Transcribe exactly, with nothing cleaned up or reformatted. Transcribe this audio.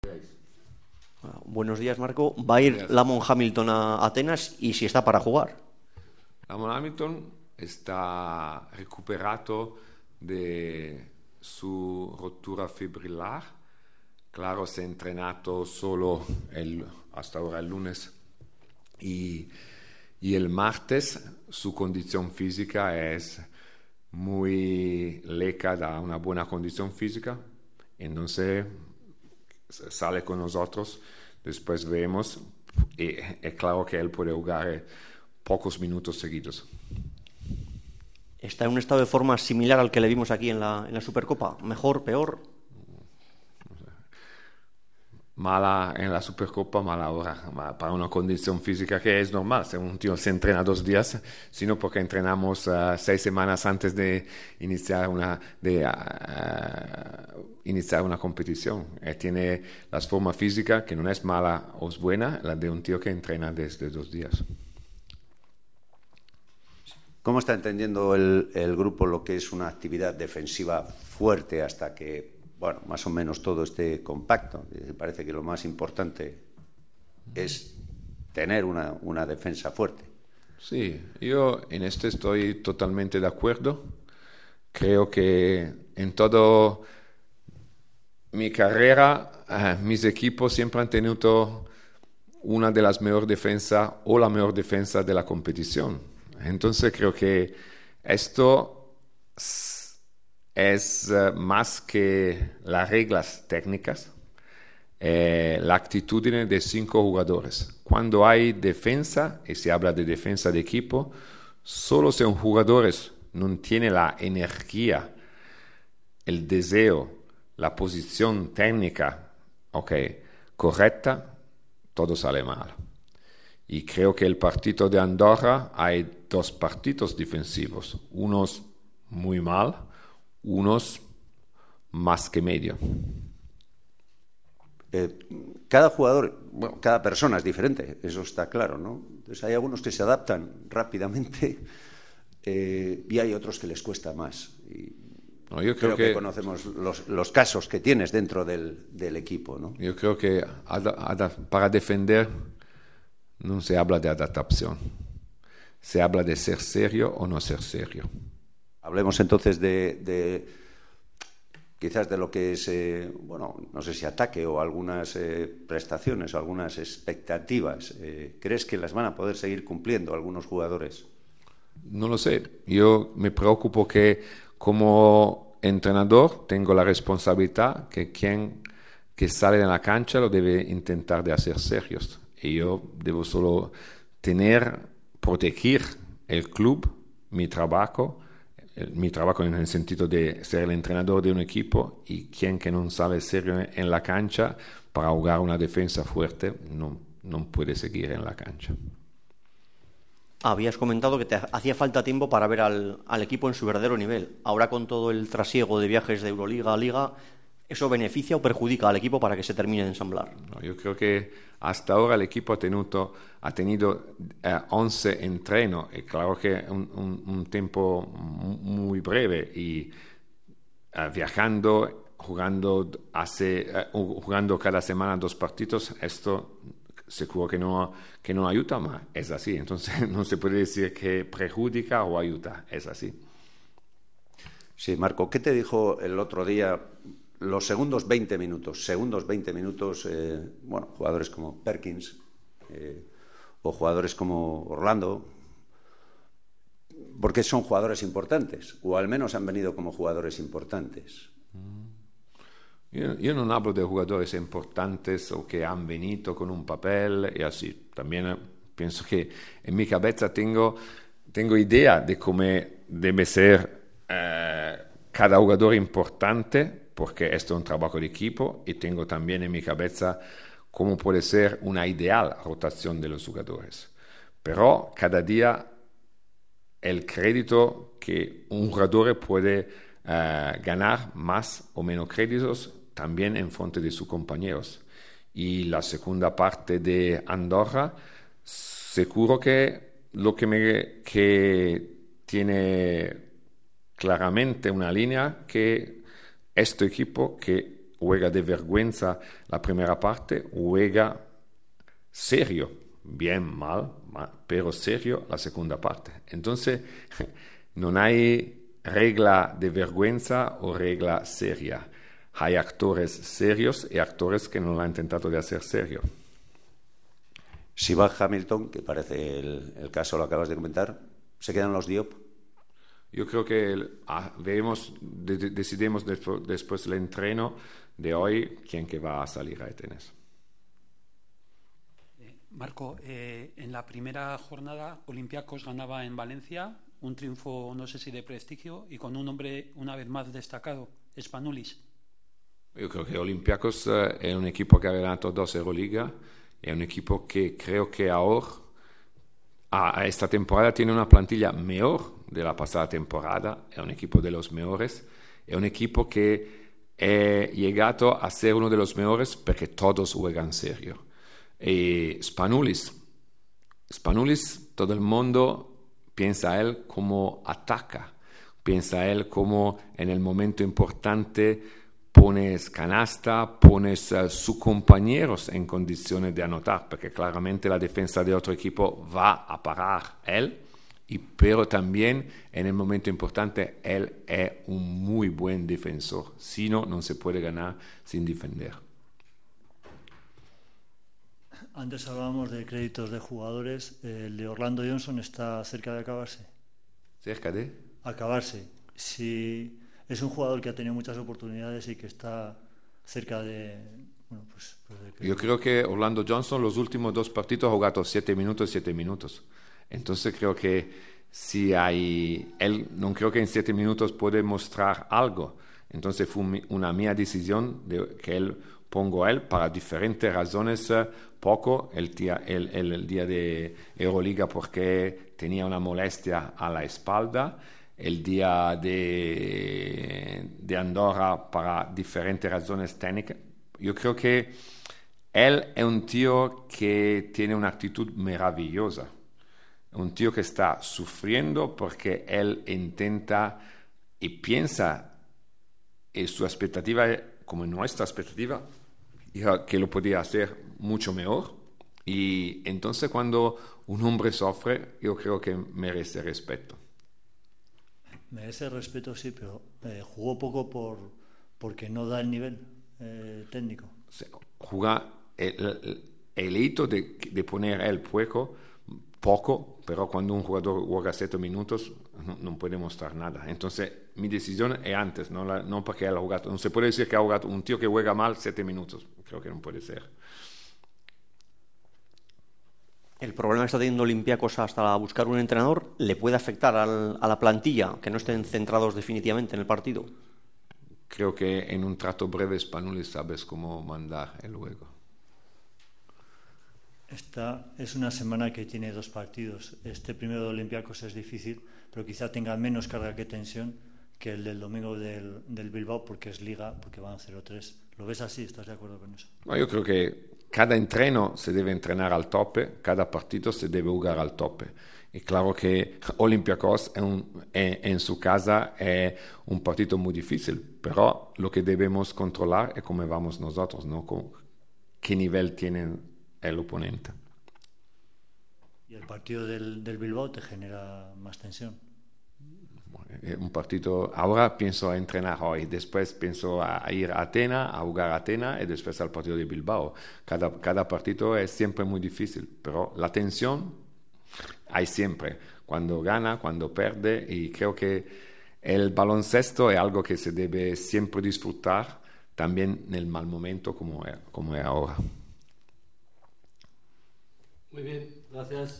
Buenos días, Marco. ¿Va a ir Lamont Hamilton a Atenas y si está para jugar? Lamont Hamilton está recuperado de su rotura fibrilar. Claro, se ha entrenado solo el, hasta ahora el lunes y, y el martes. Su condición física es muy leca, da una buena condición física. Entonces sale con nosotros, después vemos y es claro que él puede jugar pocos minutos seguidos. ¿Está en un estado de forma similar al que le vimos aquí en la, en la Supercopa? ¿Mejor, peor? Mala en la Supercopa, mala ahora, para una condición física que es normal. Si un tío se entrena dos días, sino porque entrenamos uh, seis semanas antes de iniciar una, de, uh, iniciar una competición. Eh, tiene la forma física que no es mala o es buena, la de un tío que entrena desde dos días. ¿Cómo está entendiendo el, el grupo lo que es una actividad defensiva fuerte hasta que, bueno, más o menos todo esté compacto? Parece que lo más importante es tener una, una defensa fuerte. Sí, yo en esto estoy totalmente de acuerdo. Creo que en toda mi carrera, eh, mis equipos siempre han tenido una de las mejores defensas o la mejor defensa de la competición. Entonces creo que esto es uh, más que las reglas técnicas, eh, la actitud de cinco jugadores. Cuando hay defensa, y se habla de defensa de equipo, solo si un jugador no tiene la energía, el deseo, la posición técnica okay, correcta, todo sale mal. Y creo que el partido de Andorra hay dos partidos defensivos, unos muy mal, unos más que medio. Eh, cada jugador, bueno, cada persona es diferente, eso está claro, ¿no? Entonces hay algunos que se adaptan rápidamente eh, y hay otros que les cuesta más. Y no, yo creo, creo que, que conocemos los, los casos que tienes dentro del, del equipo, ¿no? Yo creo que ad, ad, para defender no se habla de adaptación, se habla de ser serio o no ser serio. Hablemos entonces de, de quizás de lo que es, eh, bueno, no sé si ataque o algunas eh, prestaciones o algunas expectativas. Eh, ¿Crees que las van a poder seguir cumpliendo algunos jugadores? No lo sé. Yo me preocupo que como entrenador tengo la responsabilidad que quien que sale de la cancha lo debe intentar de hacer serios. Y yo debo solo tener, proteger el club, mi trabajo, el, mi trabajo en el sentido de ser el entrenador de un equipo, y quien que no sale serio en la cancha para jugar una defensa fuerte no, no puede seguir en la cancha. Habías comentado que te hacía falta tiempo para ver al, al equipo en su verdadero nivel. Ahora, con todo el trasiego de viajes de Euroliga a Liga, ¿eso beneficia o perjudica al equipo para que se termine de ensamblar? No, yo creo que hasta ahora el equipo ha tenido, ha tenido eh, once entrenos, y claro que un, un, un tiempo muy breve, y eh, viajando, jugando, hace, eh, jugando cada semana dos partidos, esto seguro que no, que no ayuda, más es así. Entonces no se puede decir que perjudica o ayuda, es así. Sí, Marco, ¿qué te dijo el otro día? Los segundos veinte minutos, segundos veinte minutos, eh, bueno, jugadores como Perkins eh, o jugadores como Orlando, porque son jugadores importantes, o al menos han venido como jugadores importantes. Yo, yo no hablo de jugadores importantes o que han venido con un papel y así. También pienso que en mi cabeza tengo, tengo idea de cómo debe ser eh, cada jugador importante, porque esto es un trabajo de equipo, y tengo también en mi cabeza cómo puede ser una ideal rotación de los jugadores. Pero cada día el crédito que un jugador puede uh, ganar más o menos créditos también en frente de sus compañeros. Y la segunda parte de Andorra, seguro que lo que, me, que tiene claramente una línea que este equipo que juega de vergüenza la primera parte, juega serio, bien, mal, mal, pero serio la segunda parte. Entonces, no hay regla de vergüenza o regla seria. Hay actores serios y actores que no lo han intentado de hacer serio. Si va Hamilton, que parece el, el caso, lo acabas de comentar, ¿se quedan los Diop? Yo creo que el, ah, veremos, de, de, decidimos después, después del entreno de hoy quién que va a salir a Atenas. Eh, Marco, eh, en la primera jornada Olympiacos ganaba en Valencia, un triunfo no sé si de prestigio y con un hombre una vez más destacado, Spanoulis. Yo creo que Olympiacos eh, es un equipo que ha ganado dos Euroliga, es un equipo que creo que ahora, a esta temporada, tiene una plantilla mejor de la pasada temporada, es un equipo de los mejores, es un equipo que ha llegado a ser uno de los mejores porque todos juegan serio. Y Spanoulis, Spanoulis, todo el mundo piensa a él como ataca, piensa a él como en el momento importante pones canasta, pones uh, sus compañeros en condiciones de anotar, porque claramente la defensa de otro equipo va a parar él, y, pero también en el momento importante él es un muy buen defensor, si no, no se puede ganar sin defender. Antes hablábamos de créditos de jugadores, el de Orlando Johnson está cerca de acabarse. ¿Cerca de? Acabarse. Si es un jugador que ha tenido muchas oportunidades y que está cerca de... Bueno, pues, pues de que... Yo creo que Orlando Johnson los últimos dos partidos ha jugado siete minutos, siete minutos. Entonces creo que si hay... Él no creo que en siete minutos puede mostrar algo. Entonces fue una mía decisión de que él pongo a él para diferentes razones. Poco el día, el, el, el día de Euroliga porque tenía una molestia a la espalda. El día de, de Andorra para diferentes razones técnicas. Yo creo que él es un tío que tiene una actitud maravillosa. Un tío que está sufriendo porque él intenta y piensa en su expectativa, como nuestra expectativa, que lo podía hacer mucho mejor. Y entonces cuando un hombre sufre, yo creo que merece respeto. Merece respeto, sí, pero eh, jugó poco por porque no da el nivel eh, técnico. O sea, jugar el, el, el hito de, de poner el puesto poco, pero cuando un jugador juega siete minutos no, no puede mostrar nada. Entonces mi decisión es antes, no, la, no porque él ha jugado. No se puede decir que ha jugado un tío que juega mal siete minutos. Creo que no puede ser. El problema que está teniendo Olympiacos hasta buscar un entrenador le puede afectar al, a la plantilla, que no estén centrados definitivamente en el partido. Creo que en un trato breve Spanoulis sabes cómo mandar el juego. Esta es una semana que tiene dos partidos. Este primero de Olympiacos es difícil, pero quizá tenga menos carga que tensión que el del domingo del, del Bilbao, porque es Liga, porque van cero tres. ¿Lo ves así? ¿Estás de acuerdo con eso? No, yo creo que cada entreno se debe entrenar al tope, cada partido se debe jugar al tope. Y claro que Olympiacos en, un, en, en su casa es un partido muy difícil, pero lo que debemos controlar es cómo vamos nosotros, ¿no? Con qué nivel tiene el oponente. ¿Y el partido del, del Bilbao te genera más tensión? Un partido, ahora pienso a entrenar hoy, después pienso a ir a Atenas, a jugar a Atenas y después al partido de Bilbao. Cada, cada partido es siempre muy difícil, pero la tensión hay siempre, cuando gana, cuando pierde, y creo que el baloncesto es algo que se debe siempre disfrutar, también en el mal momento como es, como es ahora. Muy bien, gracias.